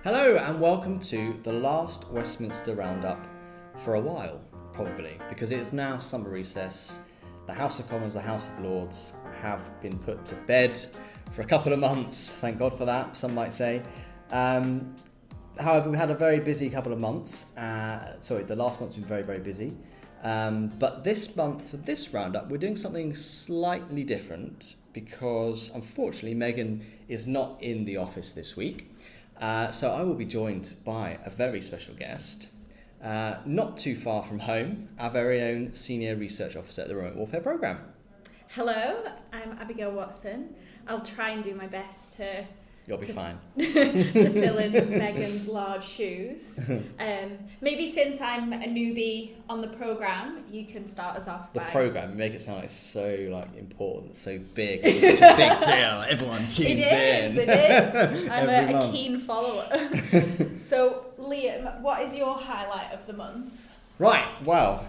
Hello and welcome to the last Westminster Roundup for a while, probably, because it is now summer recess. The House of Commons, the House of Lords have been put to bed for a couple of months. Thank God for that, some might say. However, we had a very busy couple of months. The last month's been very, very busy. But this month, for this roundup, we're doing something slightly different because, unfortunately, Megan is not in the office this week. So I will be joined by a very special guest, not too far from home, our very own Senior Research Officer at the Remote Warfare Programme. Hello, I'm Abigail Watson. I'll try and do my best to... You'll be fine. to fill in Megan's large shoes. Maybe since I'm a newbie on the programme, you can start us off The by... programme, you make it sound like so important, so big, it's such a big deal, everyone tunes in. It is. I'm Every a month. keen follower. So, Liam, what is your highlight of the month? Right, well,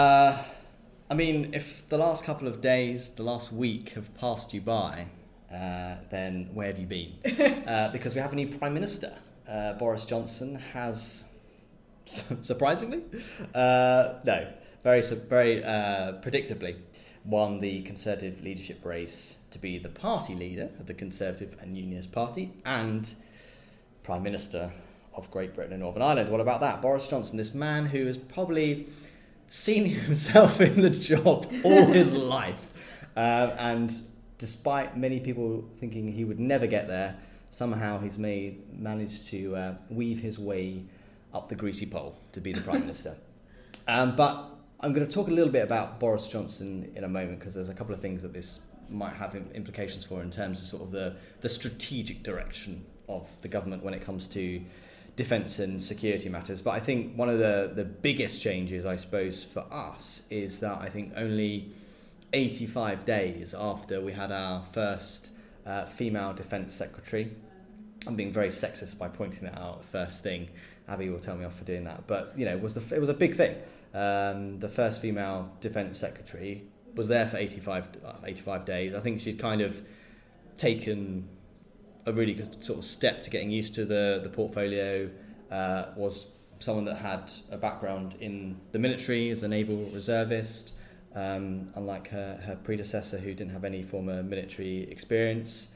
if the last couple of days, the last week have passed you by, then where have you been? Because we have a new Prime Minister. Boris Johnson has, surprisingly, very predictably, won the Conservative leadership race to be the party leader of the Conservative and Unionist Party and Prime Minister of Great Britain and Northern Ireland. What about that? Boris Johnson, this man who has probably seen himself in the job all his life, and despite many people thinking he would never get there, somehow he's managed to weave his way up the greasy pole to be the Prime Minister. But I'm going to talk a little bit about Boris Johnson in a moment, because there's a couple of things that this might have implications for in terms of sort of the strategic direction of the government when it comes to defence and security matters. But I think one of the biggest changes, I suppose, for us is that I think only 85 days after we had our first female Defence Secretary. I'm being very sexist by pointing that out first thing. Abby will tell me off for doing that. But, it was a big thing. The first female Defence Secretary was there for 85 days. I think she'd kind of taken a really good sort of step to getting used to the portfolio, was someone that had a background in the military as a naval reservist, unlike her predecessor who didn't have any former military experience.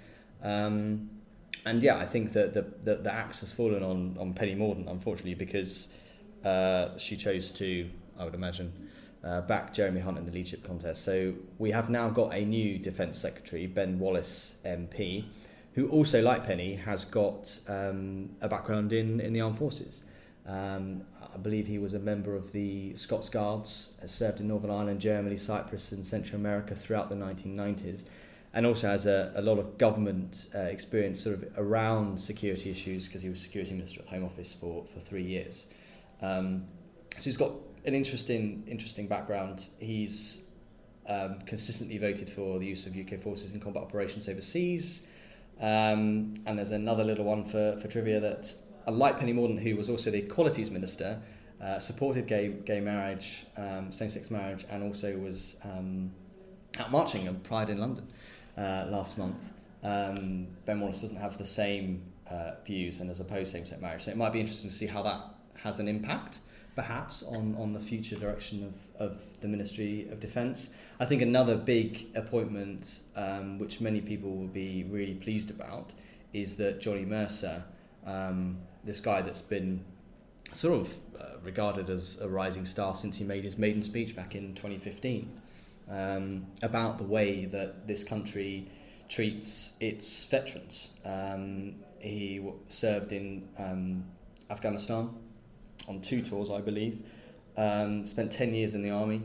I think that the axe has fallen on Penny Mordaunt, unfortunately, because she chose to, I would imagine, back Jeremy Hunt in the leadership contest. So we have now got a new Defence Secretary, Ben Wallace MP, who also, like Penny, has got a background in the armed forces. I believe he was a member of the Scots Guards, served in Northern Ireland, Germany, Cyprus and Central America throughout the 1990s, and also has a lot of government experience sort of around security issues, because he was Security Minister at the Home Office for 3 years. So he's got an interesting background. He's consistently voted for the use of UK forces in combat operations overseas. And there's another little one for trivia that, unlike Penny Mordaunt, who was also the Equalities Minister, supported gay marriage, same-sex marriage, and also was out marching at Pride in London last month. Ben Wallace doesn't have the same views and has opposed same-sex marriage, so it might be interesting to see how that has an impact, perhaps, on the future direction of the Ministry of Defence. I think another big appointment, which many people will be really pleased about, is that Johnny Mercer, this guy that's been sort of regarded as a rising star since he made his maiden speech back in 2015, about the way that this country treats its veterans. He served in Afghanistan on 2 tours, I believe, spent 10 years in the army.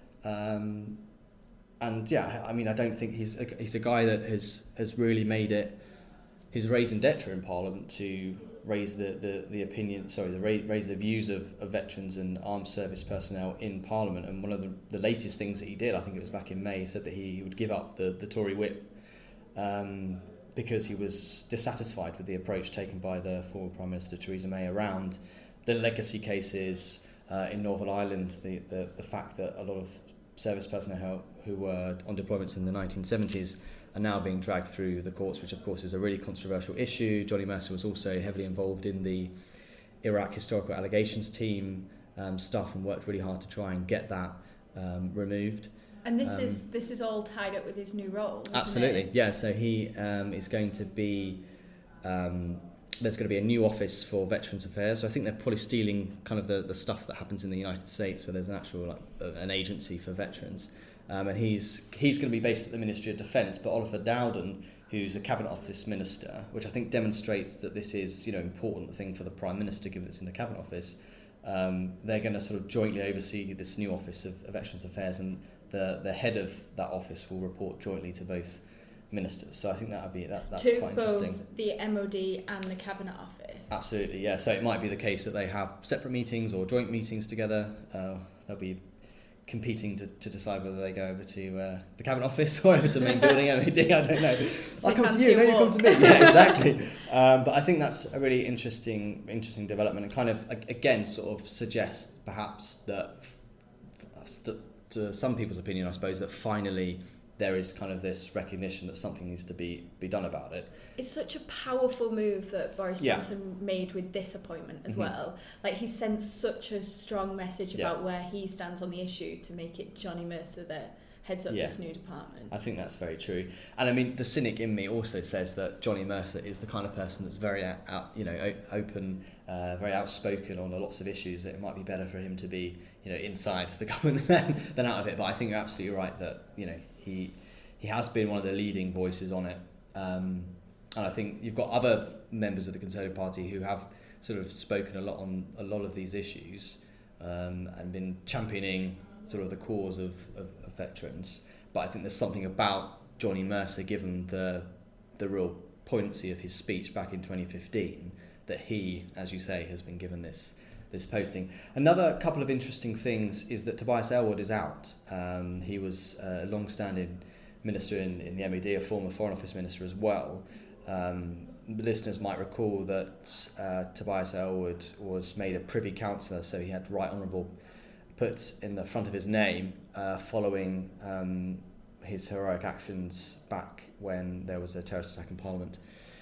I don't think he's a guy that has really made it his raison d'etre in Parliament to raise the views of veterans and armed service personnel in Parliament. And one of the latest things that he did, I think it was back in May, said that he would give up the Tory whip because he was dissatisfied with the approach taken by the former Prime Minister Theresa May around the legacy cases in Northern Ireland, the fact that a lot of service personnel who were on deployments in the 1970s are now being dragged through the courts, which of course is a really controversial issue. Johnny Mercer was also heavily involved in the Iraq Historical Allegations Team stuff and worked really hard to try and get that removed. And this is all tied up with his new role, isn't absolutely, it? yeah. So he is going to be... there's going to be a new office for Veterans Affairs. So I think they're probably stealing kind of the stuff that happens in the United States, where there's an actual an agency for veterans. And he's going to be based at the Ministry of Defence. But Oliver Dowden, who's a Cabinet Office Minister, which I think demonstrates that this is important thing for the Prime Minister, given it's in the Cabinet Office. They're going to sort of jointly oversee this new office of Veterans Affairs, and the head of that office will report jointly to both ministers. So I think that's quite interesting. To both the MOD and the Cabinet Office. Absolutely, yeah. So it might be the case that they have separate meetings or joint meetings together. They'll be competing to decide whether they go over to the Cabinet Office or over to the main building MOD. I don't know. I'll come to you. No, you come to me. Yeah, exactly. But I think that's a really interesting development, and kind of again sort of suggests perhaps that to some people's opinion, I suppose, that finally there is kind of this recognition that something needs to be done about it. It's such a powerful move that Boris Johnson made with this appointment as well. Like, he sent such a strong message about where he stands on the issue to make it Johnny Mercer that heads up this new department. I think that's very true. And I mean, the cynic in me also says that Johnny Mercer is the kind of person that's very open, very outspoken on lots of issues, that it might be better for him to be inside the government than out of it. But I think you're absolutely right that he has been one of the leading voices on it, and I think you've got other members of the Conservative Party who have sort of spoken a lot on a lot of these issues, and been championing sort of the cause of veterans. But I think there's something about Johnny Mercer, given the real poignancy of his speech back in 2015, that he, as you say, has been given this posting. Another couple of interesting things is that Tobias Ellwood is out. He was a long-standing minister in the MOD, a former Foreign Office minister as well. The listeners might recall that Tobias Ellwood was made a Privy Councillor, so he had Right Honourable put in the front of his name following his heroic actions back when there was a terrorist attack in Parliament.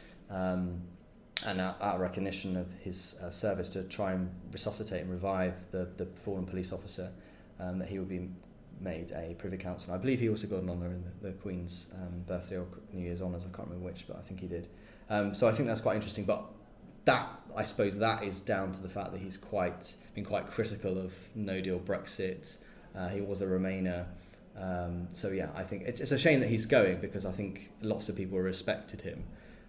And out of recognition of his service to try and resuscitate and revive the fallen police officer, that he would be made a Privy Councillor. I believe he also got an honour in the Queen's birthday or New Year's honours. I can't remember which, but I think he did. So I think that's quite interesting. But I suppose that is down to the fact that he's been quite critical of No Deal Brexit. He was a Remainer. So yeah, I think it's a shame that he's going, because I think lots of people respected him.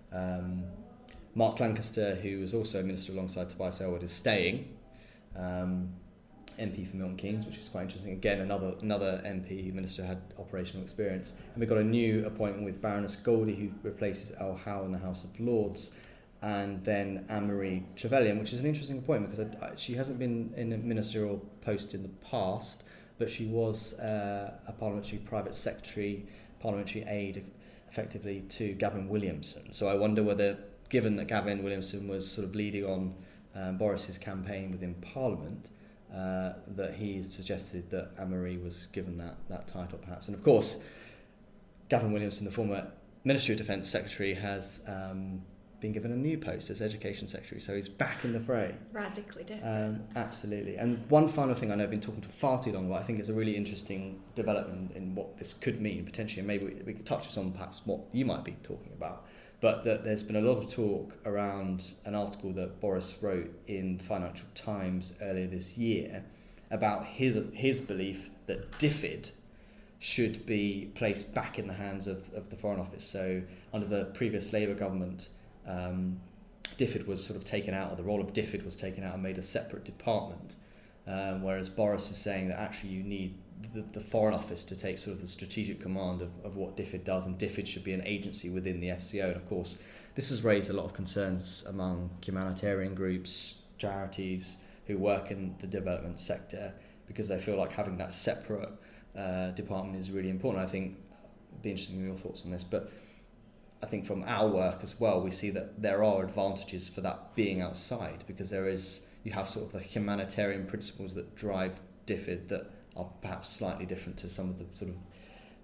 Mark Lancaster, who was also a minister alongside Tobias Ellwood, is staying, MP for Milton Keynes, which is quite interesting. Again, another MP minister had operational experience. And we've got a new appointment with Baroness Goldie, who replaces Al Howe in the House of Lords, and then Anne-Marie Trevelyan, which is an interesting appointment because she hasn't been in a ministerial post in the past, but she was a parliamentary private secretary, parliamentary aide, effectively, to Gavin Williamson. So I wonder whether, given that Gavin Williamson was sort of leading on Boris's campaign within Parliament, that he suggested that Anne-Marie was given that title, perhaps. And of course, Gavin Williamson, the former Ministry of Defence Secretary, has been given a new post as Education Secretary, so he's back in the fray. Radically different. Absolutely. And one final thing, I know I've been talking to far too long, but I think it's a really interesting development in what this could mean, potentially, and maybe we could touch on perhaps what you might be talking about. But that there's been a lot of talk around an article that Boris wrote in the Financial Times earlier this year about his belief that DFID should be placed back in the hands of the Foreign Office. So under the previous Labour government, DFID was sort of taken out, or the role of DFID was taken out and made a separate department, whereas Boris is saying that actually you need the Foreign Office to take sort of the strategic command of what DFID does, and DFID should be an agency within the FCO. And of course, this has raised a lot of concerns among humanitarian groups, charities who work in the development sector, because they feel like having that separate department is really important. I think it'd be interesting in your thoughts on this, but I think from our work as well, we see that there are advantages for that being outside, because you have sort of the humanitarian principles that drive DFID that are perhaps slightly different to some of the sort of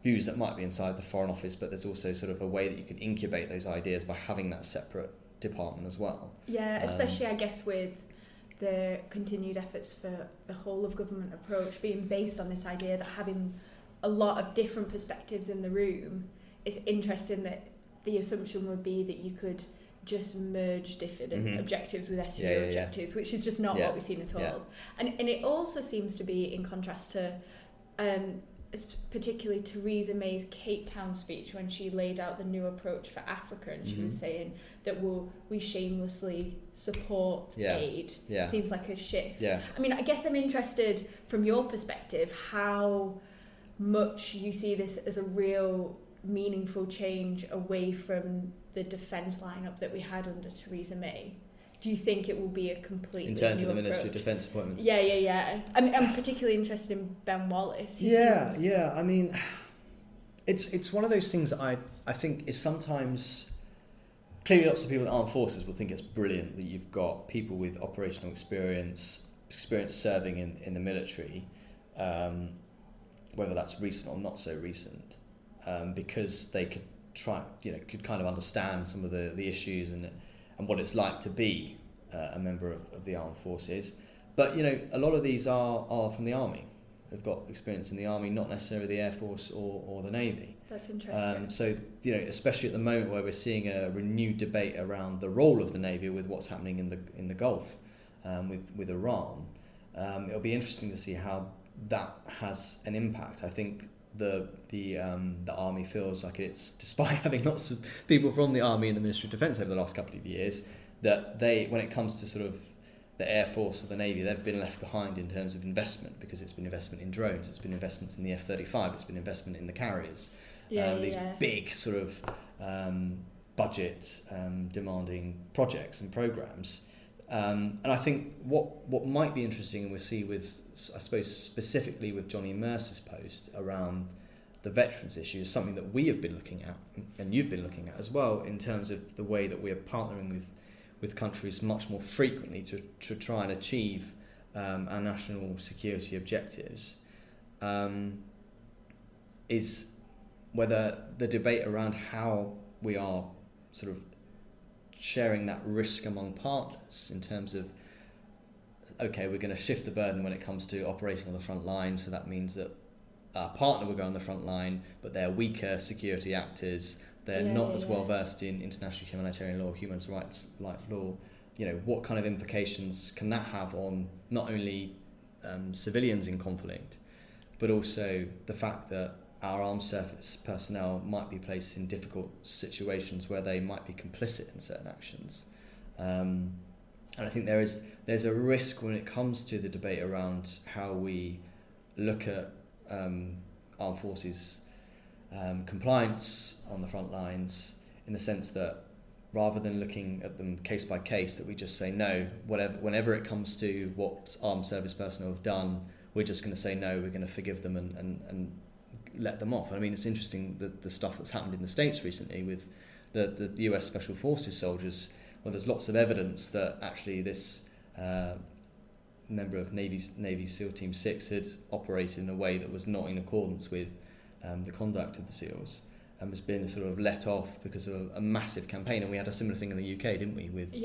views that might be inside the Foreign Office, but there's also sort of a way that you can incubate those ideas by having that separate department as well. Yeah, especially I guess with the continued efforts for the whole of government approach being based on this idea that having a lot of different perspectives in the room, it's interesting that the assumption would be that you could just merge different objectives with SEO objectives, which is just not what we've seen at all. Yeah. And it also seems to be in contrast to particularly Theresa May's Cape Town speech when she laid out the new approach for Africa, and she was saying that we shamelessly support aid. Yeah. Seems like a shift. Yeah. I mean, I guess I'm interested from your perspective how much you see this as a real meaningful change away from the defence lineup that we had under Theresa May. Do you think it will be a completely in terms new of the approach? Ministry of Defence appointments? Yeah. I'm particularly interested in Ben Wallace. I mean, it's one of those things that I think is sometimes clearly lots of people in the armed forces will think it's brilliant that you've got people with operational experience serving in the military, whether that's recent or not so recent, because they could could kind of understand some of the issues and what it's like to be a member of the armed forces. But, a lot of these are from the army. They've got experience in the army, not necessarily the Air Force or the Navy. That's interesting. So, especially at the moment where we're seeing a renewed debate around the role of the Navy with what's happening in the Gulf with Iran, it'll be interesting to see how that has an impact. I think the army feels like it's, despite having lots of people from the army in the Ministry of Defence over the last couple of years, that they, when it comes to sort of the Air Force or the Navy, they've been left behind in terms of investment, because it's been investment in drones, it's been investments in the F-35, it's been investment in the carriers. These big sort of budget demanding projects and programmes. And I think what might be interesting, and we'll see with, I suppose, specifically with Johnny Mercer's post around the veterans issue, is something that we have been looking at, and you've been looking at as well, in terms of the way that we are partnering with countries much more frequently to try and achieve our national security objectives, is whether the debate around how we are sort of sharing that risk among partners in terms of, okay, we're going to shift the burden when it comes to operating on the front line, so that means that our partner will go on the front line, but they're weaker security actors, they're not as well versed in international humanitarian law, human rights law. What kind of implications can that have on not only civilians in conflict, but also the fact that our armed service personnel might be placed in difficult situations where they might be complicit in certain actions. And I think there's a risk when it comes to the debate around how we look at armed forces compliance on the front lines, in the sense that rather than looking at them case by case, that we just say no, whenever it comes to what armed service personnel have done, we're just going to say no, we're going to forgive them and let them off. I mean, it's interesting the stuff that's happened in the States recently with the US Special Forces soldiers, where there's lots of evidence that actually this member of Navy SEAL Team 6 had operated in a way that was not in accordance with the conduct of the SEALs, and has been sort of let off because of a massive campaign. And we had a similar thing in the UK, didn't we, with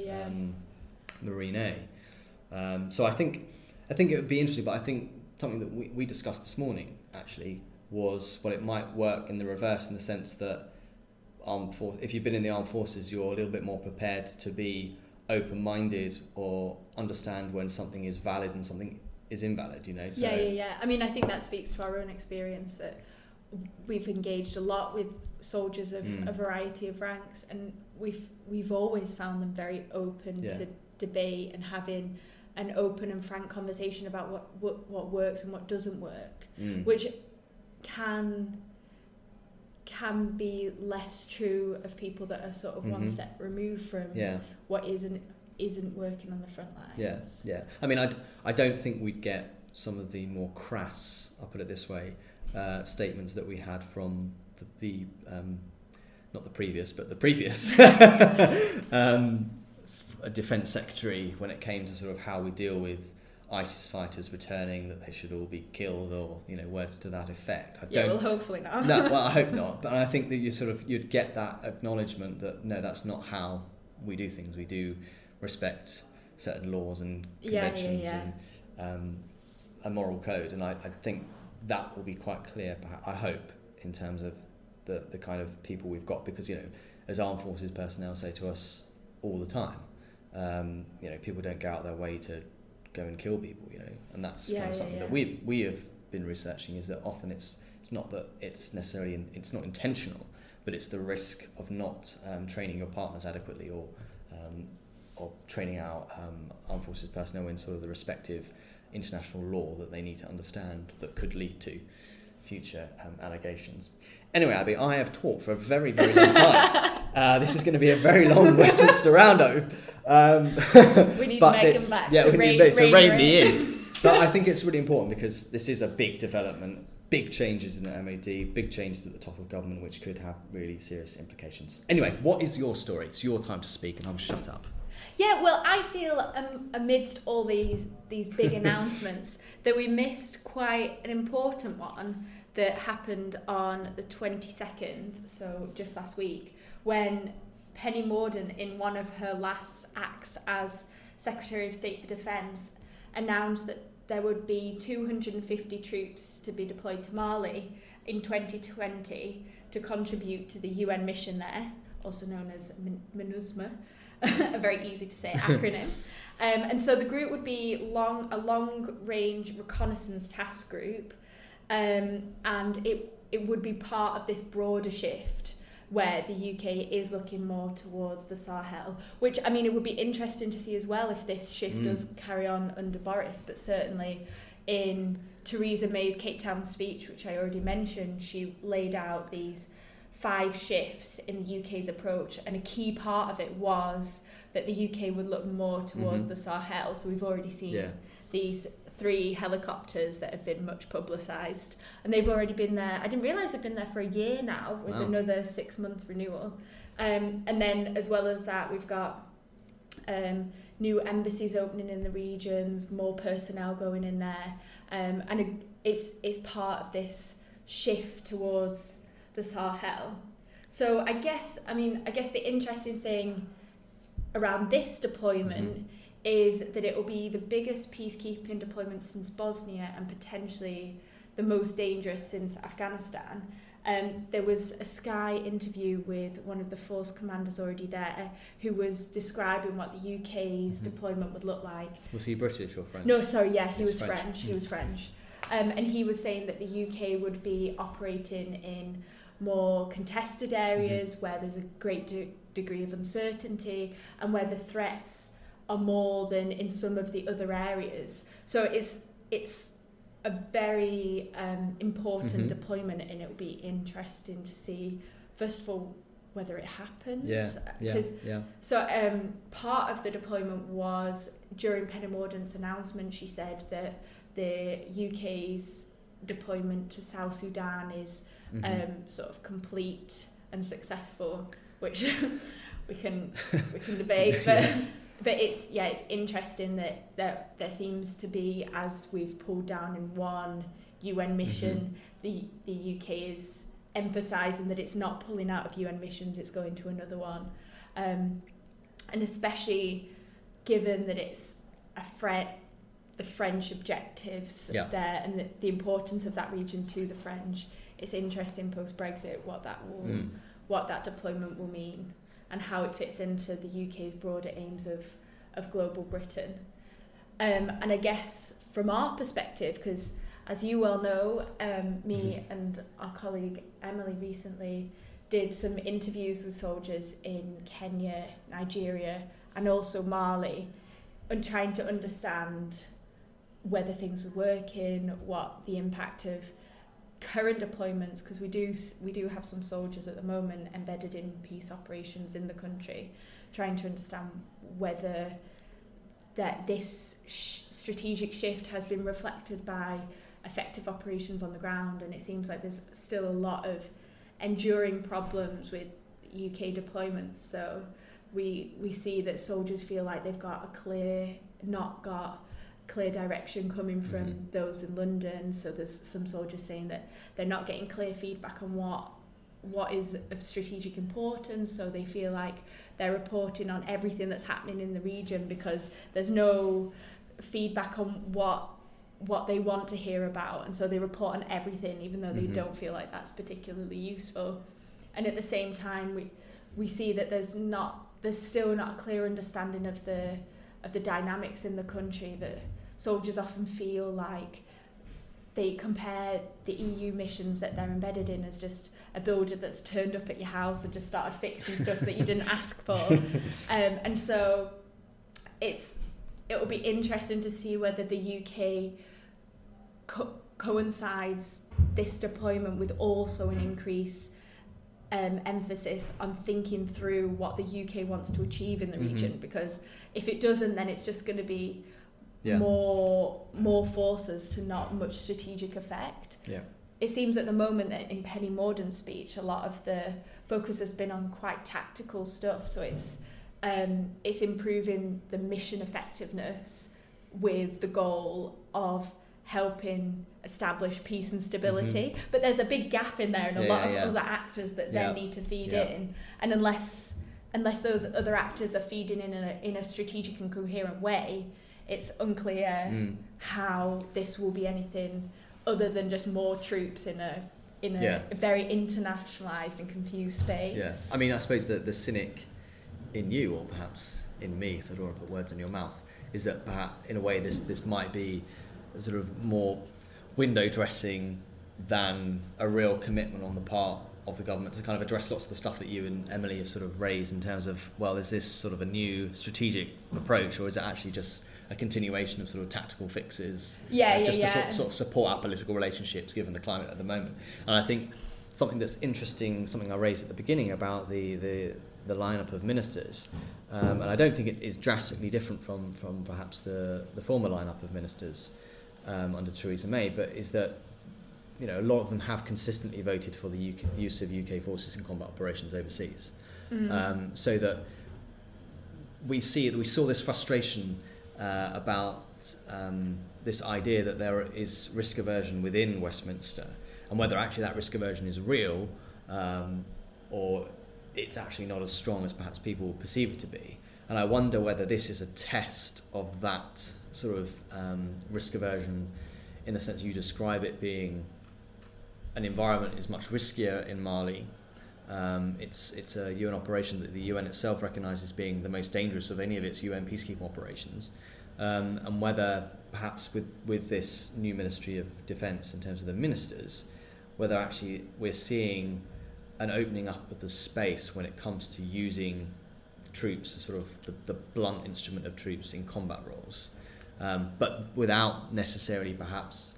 Marine A. So I think it would be interesting, but I think something that we discussed this morning actually was, well, it might work in the reverse, in the sense that if you've been in the armed forces, you're a little bit more prepared to be open-minded or understand when something is valid and something is invalid, So, I mean, I think that speaks to our own experience, that we've engaged a lot with soldiers of a variety of ranks, and we've always found them very open to debate and having an open and frank conversation about what works and what doesn't work, which can be less true of people that are sort of one step removed from what isn't working on the front lines. Yeah. I mean, I don't think we'd get some of the more crass, I'll put it this way, statements that we had from the not the previous, but the previous Defence Secretary when it came to sort of how we deal with ISIS fighters returning, that they should all be killed, or words to that effect. Well, hopefully not. No, well, I hope not. But I think that you'd get that acknowledgement that no, that's not how we do things. We do respect certain laws and conventions and a moral code, and I think that will be quite clear. I hope, in terms of the kind of people we've got, because as armed forces personnel say to us all the time, people don't go out their way to go and kill people, and that's kind of something that we have been researching, is that often it's not that it's necessarily it's not intentional, but it's the risk of not training your partners adequately, or training our armed forces personnel in sort of the respective international law that they need to understand, that could lead to future allegations. Anyway, Abby, I have talked for a very, very long time. This is going to be a very long Westminster roundup. We need to make them back to rein me in. But I think it's really important, because this is a big development, big changes in the MOD, big changes at the top of government, which could have really serious implications. Anyway, what is your story? It's your time to speak, and I'll shut up. Yeah, well, I feel amidst all these big announcements that we missed quite an important one that happened on the 22nd, so just last week, when Penny Mordaunt, in one of her last acts as Secretary of State for Defence, announced that there would be 250 troops to be deployed to Mali in 2020 to contribute to the UN mission there, also known as MINUSMA, a very easy to say acronym. And so the group would be a long-range reconnaissance task group, and it would be part of this broader shift where the UK is looking more towards the Sahel, which, I mean, it would be interesting to see as well if this shift does carry on under Boris, but certainly in Theresa May's Cape Town speech, which I already mentioned, she laid out these 5 shifts in the UK's approach, and a key part of it was that the UK would look more towards the Sahel. So we've already seen these 3 helicopters that have been much publicised, and they've already been there. I didn't realise they've been there for a year now, with another 6-month renewal. And then as well as that, we've got new embassies opening in the regions, more personnel going in there, and it's part of this shift towards the Sahel. So I guess the interesting thing around this deployment is that it will be the biggest peacekeeping deployment since Bosnia, and potentially the most dangerous since Afghanistan. There was a Sky interview with one of the force commanders already there, who was describing what the UK's deployment would look like. Was he British or French? No, sorry, yeah, he was French. He was French. And he was saying that the UK would be operating in more contested areas where there's a great degree of uncertainty, and where the threats are more than in some of the other areas. So it's a very important deployment, and it will be interesting to see, first of all, whether it happens. So part of the deployment was, during Penny Mordaunt's announcement, she said that the UK's deployment to South Sudan is sort of complete and successful, which we can debate, but it's interesting that there seems to be, as we've pulled down in one UN mission, the UK is emphasising that it's not pulling out of UN missions, it's going to another one, and especially given that it's the French objectives there, and the importance of that region to the French. It's interesting post-Brexit what that deployment will mean, and how it fits into the UK's broader aims of global Britain. And I guess from our perspective, because as you well know, me and our colleague Emily recently did some interviews with soldiers in Kenya, Nigeria, and also Mali, and trying to understand whether things were working, what the impact of current deployments, because we do have some soldiers at the moment embedded in peace operations in the country, trying to understand whether that this strategic shift has been reflected by effective operations on the ground. And it seems like there's still a lot of enduring problems with UK deployments. So we see that soldiers feel like they've not got clear direction coming from those in London. So there's some soldiers saying that they're not getting clear feedback on what is of strategic importance, so they feel like they're reporting on everything that's happening in the region because there's no feedback on what they want to hear about, and so they report on everything even though they don't feel like that's particularly useful. And at the same time we see that there's still not a clear understanding of the dynamics in the country. That soldiers often feel like they compare the EU missions that they're embedded in as just a builder that's turned up at your house and just started fixing stuff that you didn't ask for. And so it will be interesting to see whether the UK coincides this deployment with also an increase emphasis on thinking through what the UK wants to achieve in the region, because if it doesn't, then it's just going to be more forces to not much strategic effect. It seems at the moment that in Penny Mordaunt's speech, a lot of the focus has been on quite tactical stuff. So it's improving the mission effectiveness with the goal of helping establish peace and stability. But there's a big gap in there and a lot of other actors that then need to feed in. And unless those other actors are feeding in a strategic and coherent way, it's unclear how this will be anything other than just more troops in a very internationalised and confused space. I mean, I suppose the cynic in you, or perhaps in me, so I don't want to put words in your mouth, is that perhaps in a way this might be a sort of more window dressing than a real commitment on the part of the government to kind of address lots of the stuff that you and Emily have sort of raised in terms of, well, is this sort of a new strategic approach, or is it actually just a continuation of sort of tactical fixes to sort of support our political relationships given the climate at the moment? And I think something that's interesting, something I raised at the beginning about the lineup of ministers, and I don't think it is drastically different from perhaps the former lineup of ministers under Theresa May, but is that, you know, a lot of them have consistently voted for the use of UK forces in combat operations overseas. So that we saw this frustration about this idea that there is risk aversion within Westminster, and whether actually that risk aversion is real or it's actually not as strong as perhaps people perceive it to be. And I wonder whether this is a test of that sort of risk aversion, in the sense you describe it being an environment is much riskier in Mali. It's a UN operation that the UN itself recognises being the most dangerous of any of its UN peacekeeping operations, and whether perhaps with this new Ministry of Defence in terms of the ministers, whether actually we're seeing an opening up of the space when it comes to using troops as sort of the blunt instrument of troops in combat roles, but without necessarily perhaps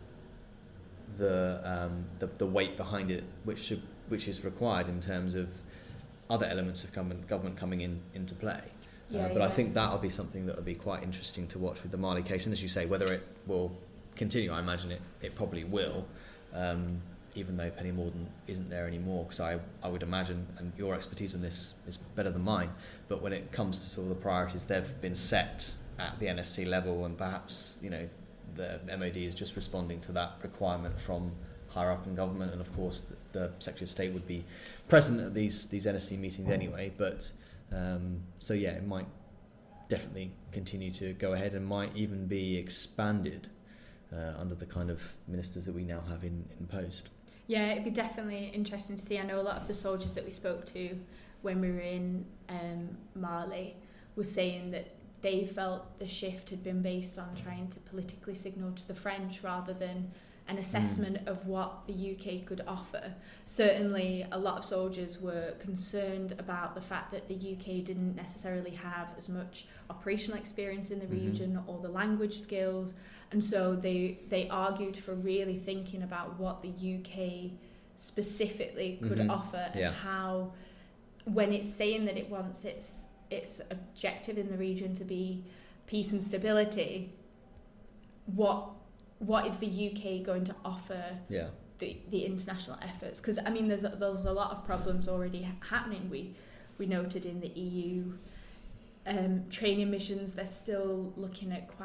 the weight behind it, which is required in terms of other elements of government coming into play. But I think that'll be something that will be quite interesting to watch with the Mali case. And as you say, whether it will continue, I imagine it probably will, even though Penny Mordaunt isn't there anymore, because I would imagine, and your expertise on this is better than mine, but when it comes to sort of the priorities, they've been set at the NSC level, and perhaps, you know, the MOD is just responding to that requirement from higher up in government, and of course the Secretary of State would be present at these NSC meetings anyway. But so yeah, it might definitely continue to go ahead and might even be expanded under the kind of ministers that we now have in post. Yeah, it'd be definitely interesting to see. I know a lot of the soldiers that we spoke to when we were in Mali were saying that they felt the shift had been based on trying to politically signal to the French rather than an assessment of what the UK could offer. Certainly, a lot of soldiers were concerned about the fact that the UK didn't necessarily have as much operational experience in the region or the language skills, and so they argued for really thinking about what the UK specifically could offer and how, when it's saying that it wants its objective in the region to be peace and stability, what is the UK going to offer the international efforts? Because I mean, there's a lot of problems already happening. We noted in the EU training missions, they're still looking at quite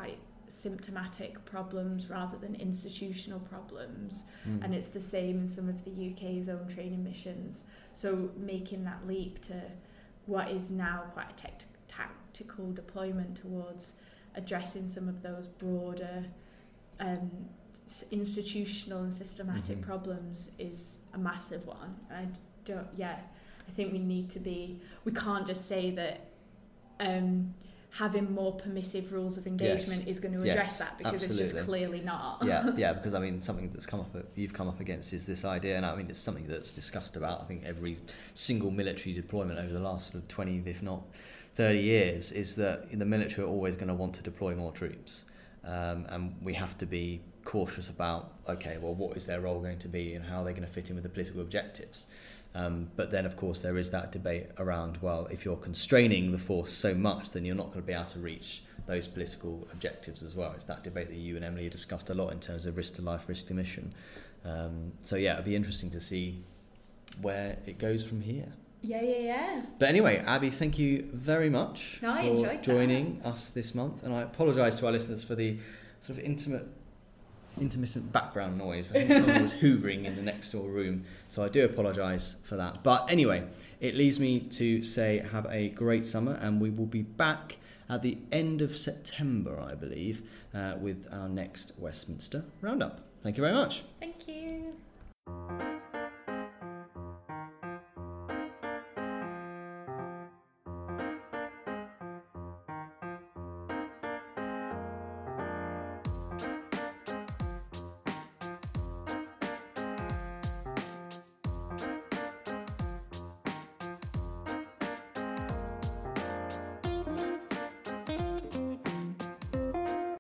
symptomatic problems rather than institutional problems. And it's the same in some of the UK's own training missions. So making that leap to what is now quite a tactical deployment towards addressing some of those broader institutional and systematic problems is a massive one. I think we can't just say that having more permissive rules of engagement is going to address that, because absolutely. It's just clearly not. Because I mean, something that's you've come up against is this idea, and I mean, it's something that's discussed about, I think, every single military deployment over the last sort of 20, if not 30 years, is that the military are always going to want to deploy more troops. And we have to be cautious about, okay, well, what is their role going to be and how are they going to fit in with the political objectives? But then, of course, there is that debate around, well, if you're constraining the force so much, then you're not going to be able to reach those political objectives as well. It's that debate that you and Emily have discussed a lot in terms of risk to life, risk to mission. It'll be interesting to see where it goes from here. Yeah. But anyway, Abby, thank you very much for joining us this month. And I apologise to our listeners for the sort of intermittent background noise. I think someone was hoovering in the next door room, so I do apologise for that. But anyway, it leaves me to say have a great summer, and we will be back at the end of September, I believe, with our next Westminster Roundup. Thank you very much. Thank you.